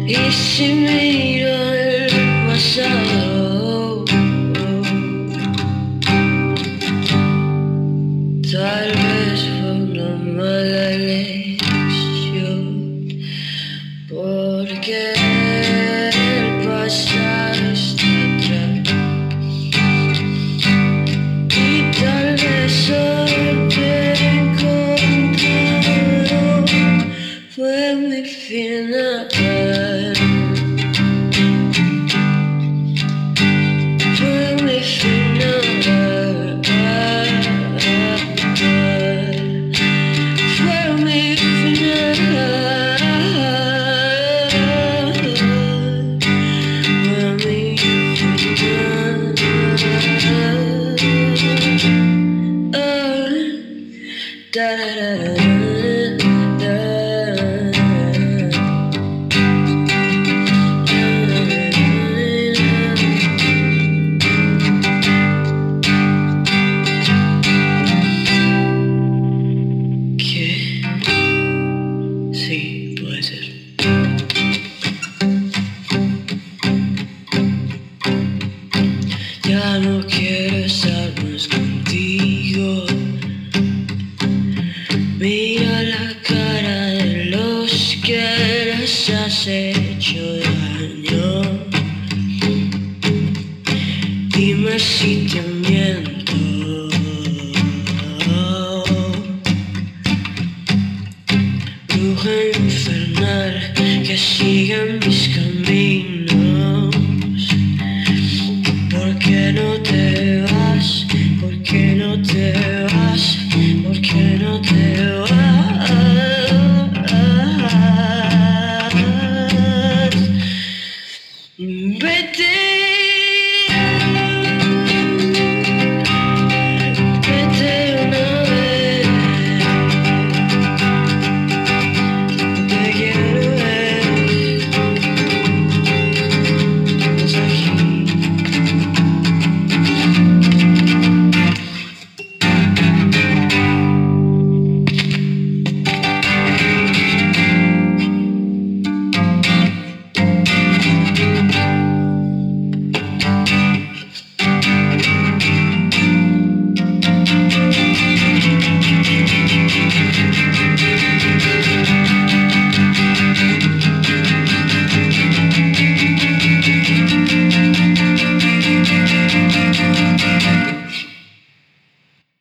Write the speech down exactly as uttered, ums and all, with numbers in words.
Y si miro el pasado, tal vez fue una mala elección, porque el pasado está atrás. Y tal vez hoy te he encontrado, fue mi final. Fue mi final. Fue mi final. Fue mi final. Da, da, da, da, ¿qué? Sí, puede ser. Ya no quiero estar más contigo. Mira la cara de los que les has hecho daño. Dime si te miento. Bruja infernal que siga mis caminos.